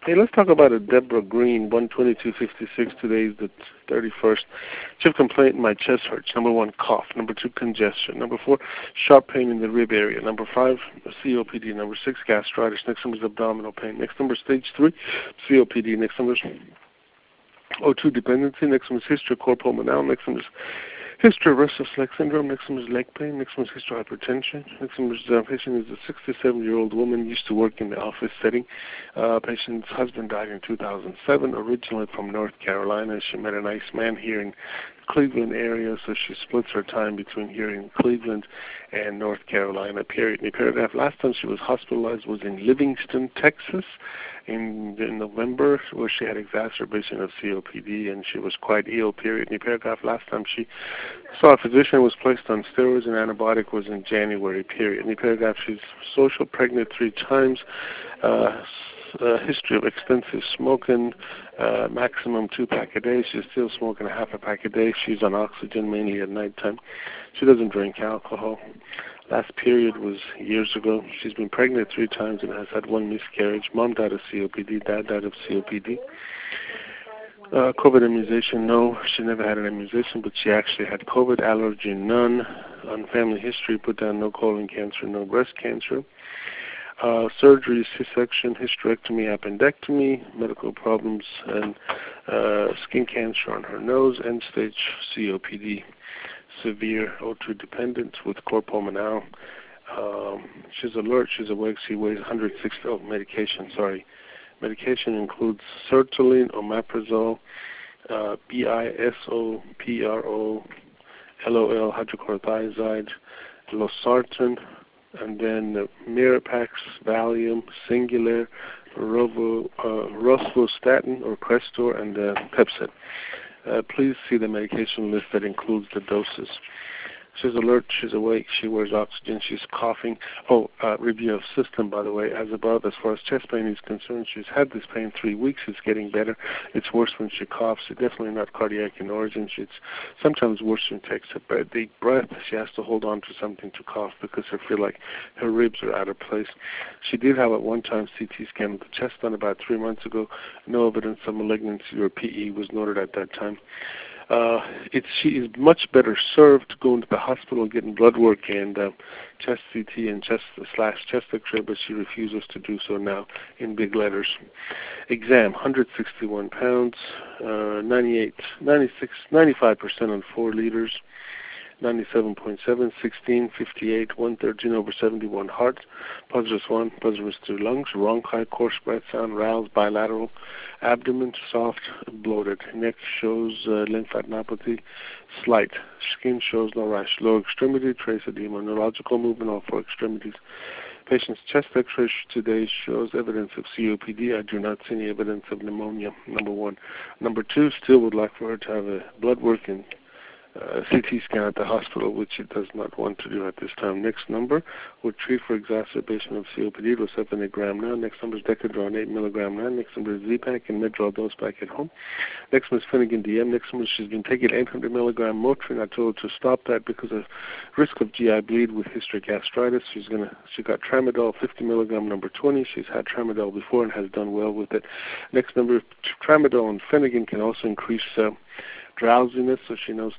Hey, let's talk about a Deborah Green, 12256. Today is the 31st. Chief complaint, my chest hurts. Number 1, cough. Number 2, congestion. Number 4, sharp pain in the rib area. Number 5, COPD. Number 6, gastritis. Next number is abdominal pain. Next number is stage 3, COPD. Next number is O2 dependency. Next one is history of cor pulmonale. Next one is history of restless leg syndrome. Next one is leg pain. Next one is history of hypertension. Next one is patient is a 67-year-old woman, used to work in the office setting. Patient's husband died in 2007, originally from North Carolina. She met a nice man here in Cleveland area, so she splits her time between here in Cleveland and North Carolina, period. In the paragraph, last time she was hospitalized was in Livingston, Texas, in November, where she had exacerbation of COPD, and she was quite ill, period. In the paragraph, last time she saw a physician, was placed on steroids and antibiotic, was in January, period. In the paragraph, she's social, pregnant 3 times, history of extensive smoking, maximum 2-pack a day. She's still smoking a half a pack a day. She's on oxygen mainly at nighttime. She doesn't drink alcohol. Last period was years ago. She's been pregnant 3 times and has had 1 miscarriage. Mom died of COPD. Dad died of COPD. COVID immunization, no. She never had an immunization, but she actually had COVID. Allergy, none. On family history, put down no colon cancer, no breast cancer. Surgery, C-section, hysterectomy, appendectomy, medical problems, and skin cancer on her nose, end-stage COPD, severe O2 dependent with cor pulmonale. She's alert, she's awake, she weighs 160, medication, sorry. Medication includes sertraline, omeprazole, bisopro, LOL, hydrochlorothiazide, losartan, and then Mirapax, Valium, Singulair, Rosuvastatin or Crestor, and Pepcid. Please see the medication list that includes the doses. She's alert, she's awake, she wears oxygen, she's coughing. Review of system, by the way, as above. As far as chest pain is concerned, she's had this pain 3 weeks. It's getting better. It's worse when she coughs. It's definitely not cardiac in origin. It's sometimes worse when she takes a deep breath. She has to hold on to something to cough because I feel like her ribs are out of place. She did have at one time CT scan of the chest done about 3 months ago. No evidence of malignancy or PE was noted at that time. She is much better served going to the hospital, getting blood work and chest CT and chest X-ray, but she refuses to do so now in big letters. Exam, 161 pounds, 95% on 4 liters, 97.7, 16, 58, 113 over 71 heart, positive 1, positive 2 lungs, bronchi, coarse breath sound, roused, bilateral, abdomen, soft, bloated, neck shows lymphadenopathy, slight, skin shows no rash, lower extremity, trace edema, neurological movement, all 4 extremities. Patient's chest X-ray today shows evidence of COPD. I do not see any evidence of pneumonia, number 1. Number 2, still would like for her to have a blood work and CT scan at the hospital, which she does not want to do at this time. Next number would treat for exacerbation of COPD, Losartan 8 gram now. Next number is Decadron 8 milligram now. Next number is Z-Pack and Medrol dose back at home. Next one is Finnegan DM. Next one is she's been taking 800 milligram Motrin. I told her to stop that because of risk of GI bleed with history gastritis. She got Tramadol 50 milligram number 20. She's had Tramadol before and has done well with it. Next number, Tramadol and Finnegan can also increase drowsiness, so she knows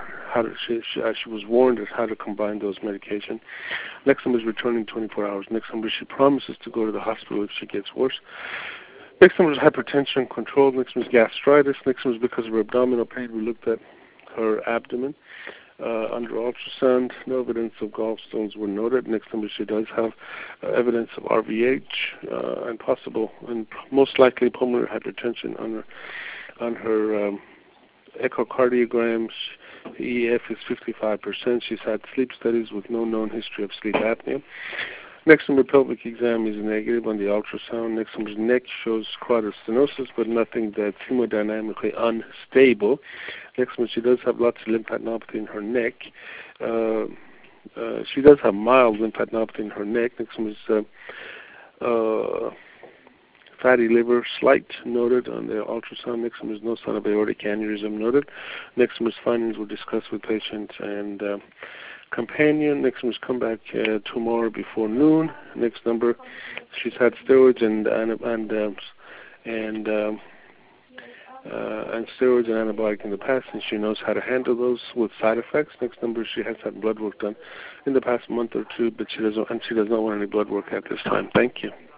she was warned as how to combine those medications. Next number is returning 24 hours. Next number, she promises to go to the hospital if she gets worse. Next number is hypertension controlled. Next one is gastritis. Next one is because of her abdominal pain. We looked at her abdomen. Under ultrasound, no evidence of gallstones were noted. Next number, she does have evidence of RVH and possible and most likely pulmonary hypertension on her echocardiograms. EF is 55%. She's had sleep studies with no known history of sleep apnea. Next number, pelvic exam is negative on the ultrasound. Next number's neck shows carotid stenosis, but nothing that's hemodynamically unstable. Next one, she does have lots of lymphadenopathy in her neck. She does have mild lymphadenopathy in her neck. Next one is fatty liver, slight noted on the ultrasound. Next one is no sign of aortic aneurysm noted. Next one is findings were discussed with patient and companion. Next one is come back tomorrow before noon. Next number, she's had steroids and and steroids and antibiotic in the past, and she knows how to handle those with side effects. Next number, she has had blood work done in the past month or two, but she does not want any blood work at this time. Thank you.